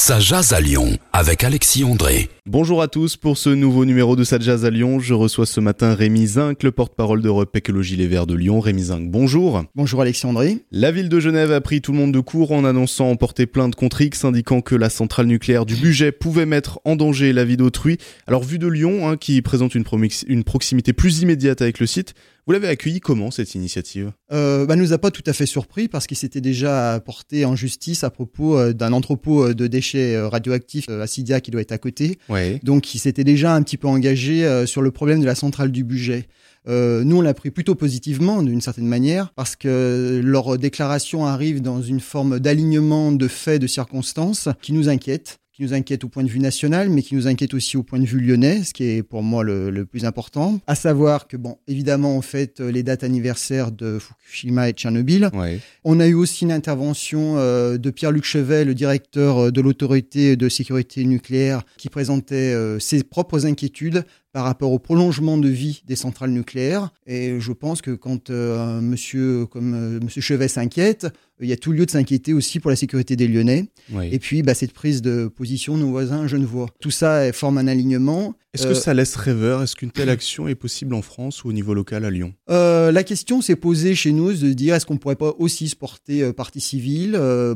Ça jase à Lyon avec Alexis André. Bonjour à tous, pour ce nouveau numéro de Ça jase à Lyon, je reçois ce matin Rémi Zinc, le porte-parole d'Europe Écologie Les Verts de Lyon. Rémi Zinc, bonjour. Bonjour Alexis André. La ville de Genève a pris tout le monde de court en annonçant porter plainte contre X, indiquant que la centrale nucléaire du Bugey pouvait mettre en danger la vie d'autrui. Alors vu de Lyon, qui présente une proximité plus immédiate avec le site, vous l'avez accueilli comment cette initiative ? Nous a pas tout à fait surpris parce qu'il s'était déjà porté en justice à propos d'un entrepôt de déchets radioactifs à Sidia qui doit être à côté. Ouais. Donc il s'était déjà un petit peu engagé sur le problème de la centrale du Bugey. Nous, on l'a pris plutôt positivement, d'une certaine manière, parce que leur déclaration arrive dans une forme d'alignement de faits, de circonstances qui nous inquiète au point de vue national, mais qui nous inquiète aussi au point de vue lyonnais, ce qui est pour moi le plus important. À savoir que, évidemment, on fête les dates anniversaires de Fukushima et de Tchernobyl. Ouais. On a eu aussi une intervention de Pierre-Luc Chevet, le directeur de l'autorité de sécurité nucléaire, qui présentait ses propres inquiétudes par rapport au prolongement de vie des centrales nucléaires. Et je pense que quand un monsieur comme monsieur Chevet s'inquiète, il y a tout lieu de s'inquiéter aussi pour la sécurité des Lyonnais. Ouais. Et puis, cette prise de position de nos voisins genevois. Tout ça forme un alignement. Est-ce que ça laisse rêveur ? Est-ce qu'une telle action est possible en France ou au niveau local à Lyon ? La question s'est posée chez nous de dire est-ce qu'on pourrait pas aussi se porter partie civile ?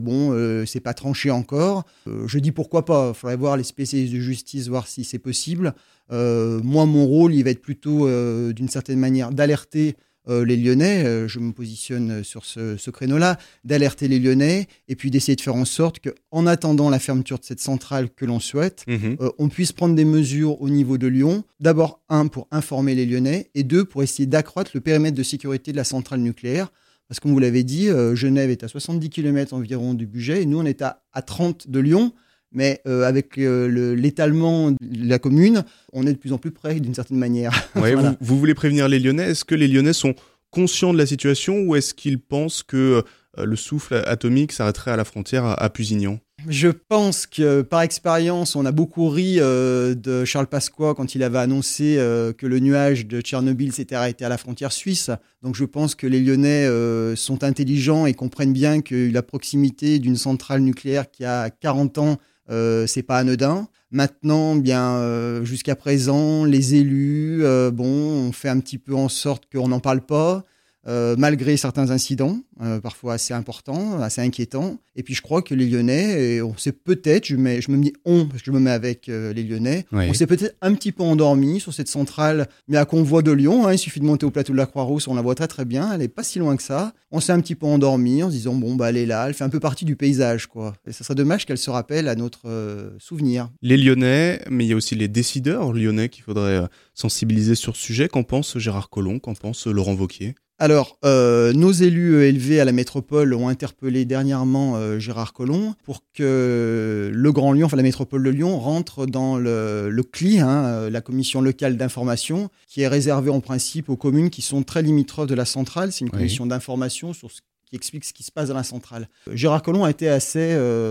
C'est pas tranché encore. Je dis pourquoi pas. Il faudrait voir les spécialistes de justice, voir si c'est possible. Moi, mon rôle, il va être plutôt, d'une certaine manière, d'alerter les Lyonnais. Je me positionne sur ce créneau-là, d'alerter les Lyonnais et puis d'essayer de faire en sorte qu'en attendant la fermeture de cette centrale que l'on souhaite, on puisse prendre des mesures au niveau de Lyon. D'abord, pour informer les Lyonnais et 2, pour essayer d'accroître le périmètre de sécurité de la centrale nucléaire. Parce que, comme vous l'avez dit, Genève est à 70 km environ du Bugey et nous, on est à 30 de Lyon. Mais avec l'étalement de la commune, on est de plus en plus près d'une certaine manière. Ouais, Voilà. vous voulez prévenir les Lyonnais. Est-ce que les Lyonnais sont conscients de la situation ou est-ce qu'ils pensent que le souffle atomique s'arrêterait à la frontière à Pusignan ? Je pense que par expérience, on a beaucoup ri de Charles Pasqua quand il avait annoncé que le nuage de Tchernobyl s'était arrêté à la frontière suisse. Donc je pense que les Lyonnais sont intelligents et comprennent bien que la proximité d'une centrale nucléaire qui a 40 ans, c'est pas anodin. Maintenant, jusqu'à présent, les élus, on fait un petit peu en sorte qu'on n'en parle pas, malgré certains incidents, parfois assez importants, assez inquiétants. Et puis je crois que les Lyonnais, on s'est peut-être, je me dis on, parce que je me mets avec les Lyonnais, Ouais. on s'est peut-être un petit peu endormi sur cette centrale, mais à convoi de Lyon, il suffit de monter au plateau de la Croix-Rousse, on la voit très très bien, elle est pas si loin que ça. On s'est un petit peu endormi en se disant elle est là, elle fait un peu partie du paysage, quoi. Et ça serait dommage qu'elle se rappelle à notre souvenir. Les Lyonnais, mais il y a aussi les décideurs lyonnais qu'il faudrait sensibiliser sur ce sujet. Qu'en pense Gérard Collomb ? Qu'en pense Laurent Wauquiez ? Alors, nos élus élevés à la métropole ont interpellé dernièrement Gérard Collomb pour que le Grand Lyon, la métropole de Lyon, rentre dans le CLI, la commission locale d'information, qui est réservée en principe aux communes qui sont très limitrophes de la centrale. C'est une commission d'information sur qui explique ce qui se passe dans la centrale. Gérard Collomb a été assez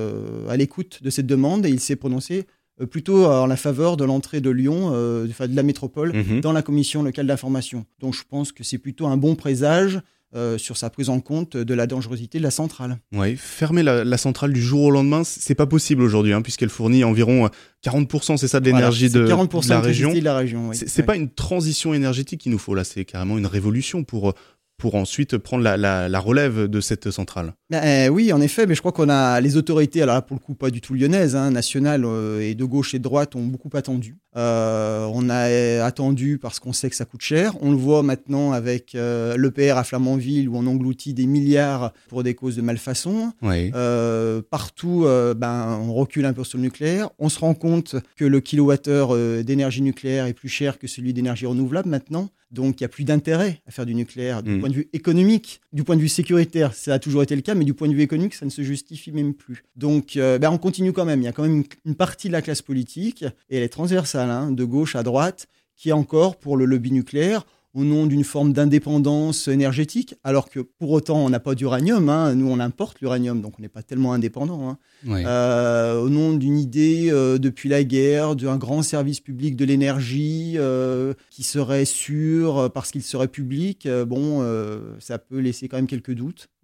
à l'écoute de cette demande et il s'est prononcé plutôt en la faveur de l'entrée de Lyon, de la métropole, dans la commission locale d'information. Donc je pense que c'est plutôt un bon présage sur sa prise en compte de la dangerosité de la centrale. Ouais, fermer la centrale du jour au lendemain, c'est pas possible aujourd'hui, puisqu'elle fournit environ 40%, c'est ça, de l'énergie de la région. De la région, oui. C'est pas une transition énergétique qu'il nous faut là, c'est carrément une révolution pour ensuite prendre la relève de cette centrale. Oui, en effet, mais je crois qu'on a les autorités, alors là pour le coup pas du tout lyonnaises, nationales et de gauche et de droite ont beaucoup attendu. On a attendu parce qu'on sait que ça coûte cher. On le voit maintenant avec l'EPR à Flamanville où on engloutit des milliards pour des causes de malfaçon. Ouais. Partout, on recule un peu sur le nucléaire. On se rend compte que le kilowattheure d'énergie nucléaire est plus cher que celui d'énergie renouvelable maintenant. Donc, il n'y a plus d'intérêt à faire du nucléaire du point de vue économique, du point de vue sécuritaire. Ça a toujours été le cas, mais du point de vue économique, ça ne se justifie même plus. Donc, on continue quand même. Il y a quand même une partie de la classe politique, et elle est transversale, de gauche à droite, qui est encore pour le lobby nucléaire, au nom d'une forme d'indépendance énergétique, alors que pour autant, on n'a pas d'uranium. Nous, on importe l'uranium, donc on n'est pas tellement indépendant. Ouais. Au nom d'une idée, depuis la guerre, d'un grand service public de l'énergie qui serait sûr parce qu'il serait public, ça peut laisser quand même quelques doutes. Voilà.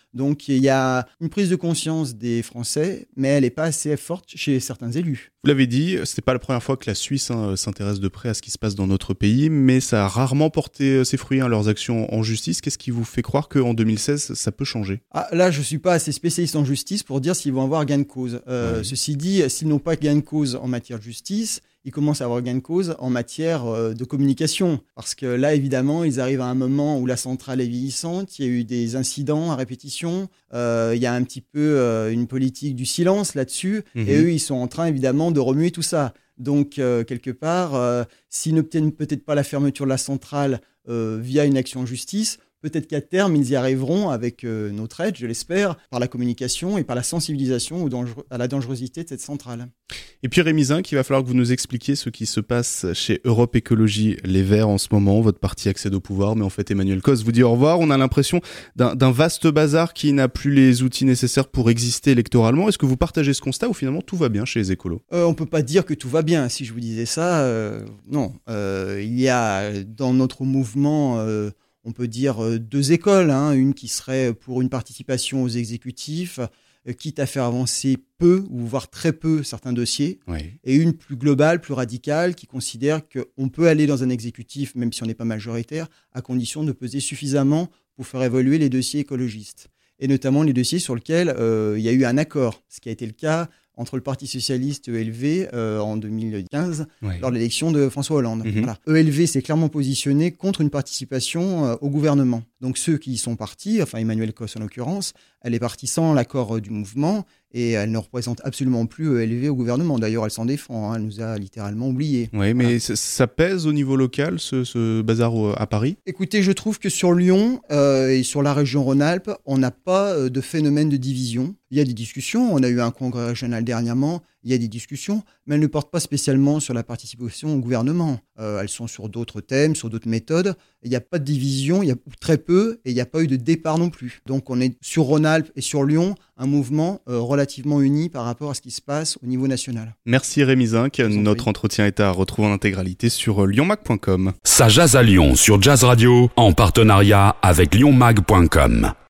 Donc il y a une prise de conscience des Français, mais elle n'est pas assez forte chez certains élus. Vous l'avez dit, c'est pas la première fois que la Suisse s'intéresse de près à ce qui se passe dans notre pays, mais ça a rarement porté ses fruits, leurs actions en justice. Qu'est-ce qui vous fait croire qu'en 2016, ça peut changer ? Là, je suis pas assez spécialiste en justice pour dire s'ils vont avoir gain de cause. Ceci dit, s'ils n'ont pas gain de cause en matière de justice, ils commencent à avoir gain de cause en matière de communication. Parce que là, évidemment, ils arrivent à un moment où la centrale est vieillissante, il y a eu des incidents à répétition, il y a un petit peu une politique du silence là-dessus, et eux, ils sont en train, évidemment, de remuer tout ça. Donc, quelque part, s'ils n'obtiennent peut-être pas la fermeture de la centrale via une action en justice, peut-être qu'à terme, ils y arriveront avec notre aide, je l'espère, par la communication et par la sensibilisation à la dangerosité de cette centrale. Et puis Rémi Zinc, il va falloir que vous nous expliquiez ce qui se passe chez Europe Écologie Les Verts en ce moment. Votre parti accède au pouvoir, mais en fait Emmanuel Cos vous dit au revoir. On a l'impression d'un vaste bazar qui n'a plus les outils nécessaires pour exister électoralement. Est-ce que vous partagez ce constat ou finalement tout va bien chez les écolos ? On peut pas dire que tout va bien. Si je vous disais ça, non. Il y a dans notre mouvement... on peut dire 2 écoles, une qui serait pour une participation aux exécutifs, quitte à faire avancer peu ou voire très peu certains dossiers, et une plus globale, plus radicale, qui considère qu'on peut aller dans un exécutif, même si on n'est pas majoritaire, à condition de peser suffisamment pour faire évoluer les dossiers écologistes, et notamment les dossiers sur lesquels il y a eu un accord, ce qui a été le cas entre le Parti socialiste et ELV en 2015, lors de l'élection de François Hollande. Voilà. ELV s'est clairement positionné contre une participation au gouvernement. Donc ceux qui y sont partis, enfin Emmanuel Cos en l'occurrence, elle est partie sans l'accord du mouvement et elle ne représente absolument plus ELV au gouvernement. D'ailleurs, elle s'en défend, elle nous a littéralement oubliés. Oui, mais ça pèse au niveau local, ce bazar à Paris ? Écoutez, je trouve que sur Lyon et sur la région Rhône-Alpes, on n'a pas de phénomène de division. Il y a des discussions, on a eu un congrès régional dernièrement, il y a des discussions, mais elles ne portent pas spécialement sur la participation au gouvernement. Elles sont sur d'autres thèmes, sur d'autres méthodes. Il n'y a pas de division, il y a très peu, et il n'y a pas eu de départ non plus. Donc on est sur Rhône-Alpes et sur Lyon, un mouvement relativement uni par rapport à ce qui se passe au niveau national. Merci Rémi Zinc. Notre entretien est à retrouver en intégralité sur lyonmag.com. Ça jase à Lyon sur Jazz Radio, en partenariat avec lyonmag.com.